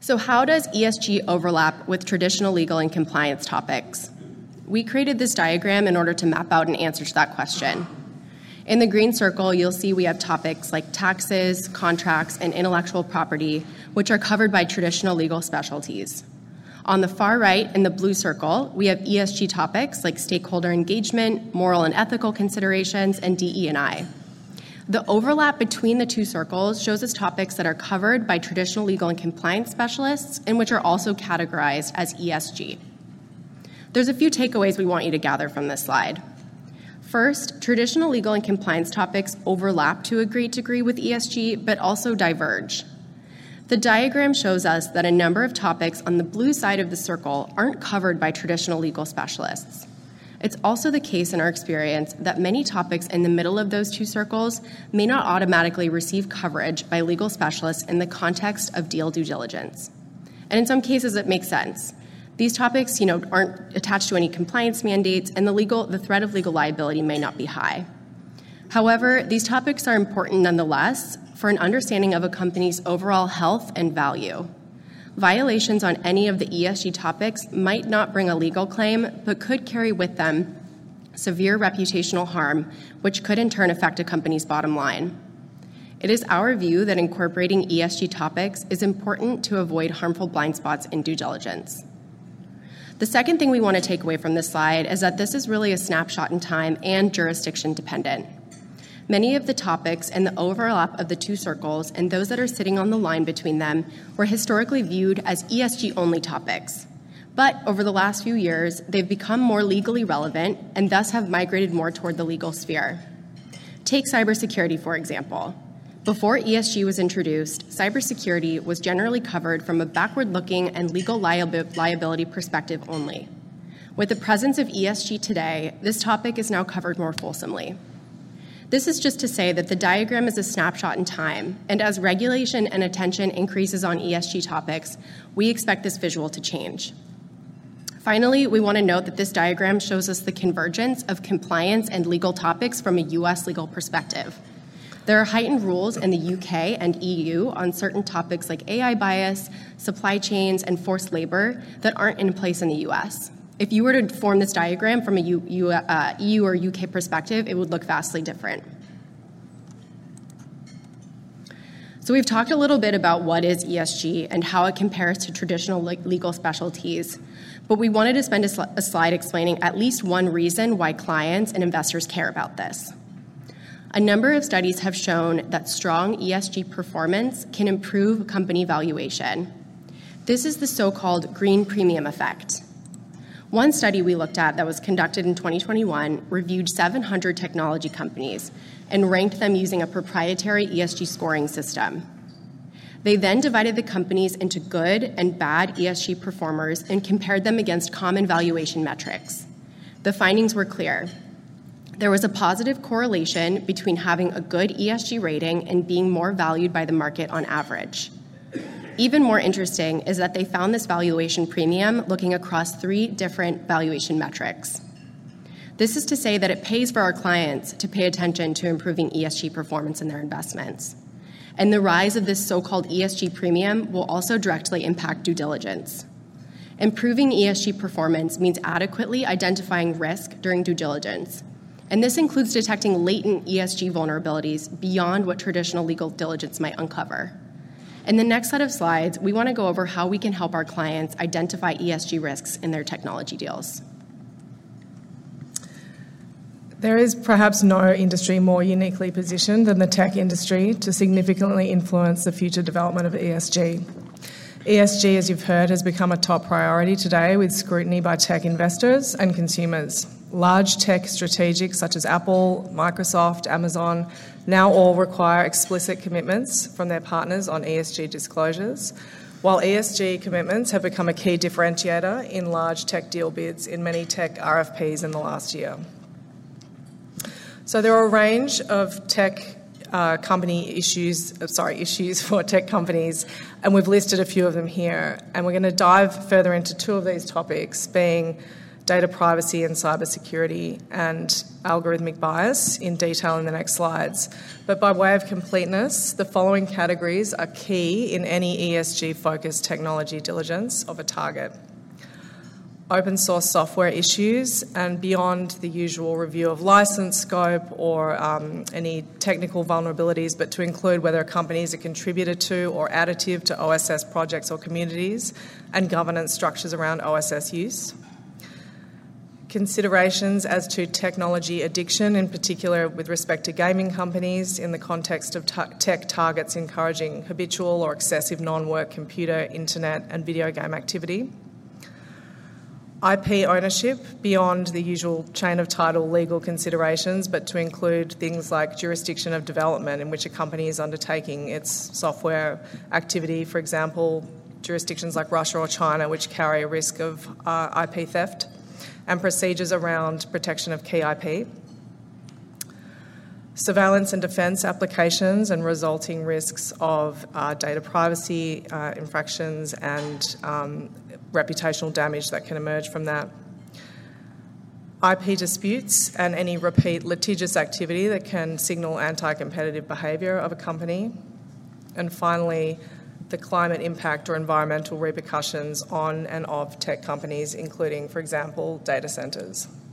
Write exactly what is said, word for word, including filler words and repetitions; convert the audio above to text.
So how does E S G overlap with traditional legal and compliance topics? We created this diagram in order to map out an answer to that question. In the green circle, you'll see we have topics like taxes, contracts, and intellectual property, which are covered by traditional legal specialties. On the far right, in the blue circle, we have E S G topics like stakeholder engagement, moral and ethical considerations, and D E and I. The overlap between the two circles shows us topics that are covered by traditional legal and compliance specialists and which are also categorized as E S G. There's a few takeaways we want you to gather from this slide. First, traditional legal and compliance topics overlap to a great degree with E S G, but also diverge. The diagram shows us that a number of topics on the blue side of the circle aren't covered by traditional legal specialists. It's also the case in our experience that many topics in the middle of those two circles may not automatically receive coverage by legal specialists in the context of deal due diligence. And in some cases, it makes sense. These topics, you know, aren't attached to any compliance mandates, and the legal, the threat of legal liability may not be high. However, these topics are important nonetheless for an understanding of a company's overall health and value. Violations on any of the E S G topics might not bring a legal claim, but could carry with them severe reputational harm, which could in turn affect a company's bottom line. It is our view that incorporating E S G topics is important to avoid harmful blind spots in due diligence. The second thing we want to take away from this slide is that this is really a snapshot in time and jurisdiction dependent. Many of the topics and the overlap of the two circles and those that are sitting on the line between them were historically viewed as E S G-only topics. But over the last few years, they've become more legally relevant and thus have migrated more toward the legal sphere. Take cybersecurity, for example. Before E S G was introduced, cybersecurity was generally covered from a backward-looking and legal liab- liability perspective only. With the presence of E S G today, this topic is now covered more fulsomely. This is just to say that the diagram is a snapshot in time, and as regulation and attention increases on E S G topics, we expect this visual to change. Finally, we want to note that this diagram shows us the convergence of compliance and legal topics from a U S legal perspective. There are heightened rules in the U K and E U on certain topics like A I bias, supply chains, and forced labor that aren't in place in the U S. If you were to form this diagram from a U, U, uh, E U or U K perspective, it would look vastly different. So we've talked a little bit about what is E S G and how it compares to traditional legal specialties, but we wanted to spend a, sl- a slide explaining at least one reason why clients and investors care about this. A number of studies have shown that strong E S G performance can improve company valuation. This is the so-called green premium effect. One study we looked at that was conducted in twenty twenty-one reviewed seven hundred technology companies and ranked them using a proprietary E S G scoring system. They then divided the companies into good and bad E S G performers and compared them against common valuation metrics. The findings were clear. There was a positive correlation between having a good E S G rating and being more valued by the market on average. Even more interesting is that they found this valuation premium looking across three different valuation metrics. This is to say that it pays for our clients to pay attention to improving E S G performance in their investments. And the rise of this so-called E S G premium will also directly impact due diligence. Improving E S G performance means adequately identifying risk during due diligence. And this includes detecting latent E S G vulnerabilities beyond what traditional legal diligence might uncover. In the next set of slides, we want to go over how we can help our clients identify E S G risks in their technology deals. There is perhaps no industry more uniquely positioned than the tech industry to significantly influence the future development of E S G. E S G, as you've heard, has become a top priority today with scrutiny by tech investors and consumers. Large tech strategics such as Apple, Microsoft, Amazon now all require explicit commitments from their partners on E S G disclosures, while E S G commitments have become a key differentiator in large tech deal bids in many tech R F Ps in the last year. So there are a range of tech uh, company issues, uh, sorry, issues for tech companies, and we've listed a few of them here. And we're going to dive further into two of these topics, being data privacy and cybersecurity, and algorithmic bias in detail in the next slides. But by way of completeness, the following categories are key in any E S G-focused technology diligence of a target. Open source software issues, and beyond the usual review of license scope or um, any technical vulnerabilities, but to include whether a company is a contributor to or additive to O S S projects or communities, and governance structures around O S S use. Considerations as to technology addiction, in particular with respect to gaming companies in the context of t- tech targets encouraging habitual or excessive non-work computer, internet and video game activity. I P ownership beyond the usual chain of title legal considerations, but to include things like jurisdiction of development in which a company is undertaking its software activity, for example, jurisdictions like Russia or China which carry a risk of uh, I P theft, and procedures around protection of key I P. Surveillance and defence applications and resulting risks of uh, data privacy uh, infractions and um, reputational damage that can emerge from that. I P disputes and any repeat litigious activity that can signal anti-competitive behaviour of a company. And finally, the climate impact or environmental repercussions on and of tech companies, including, for example, data centres.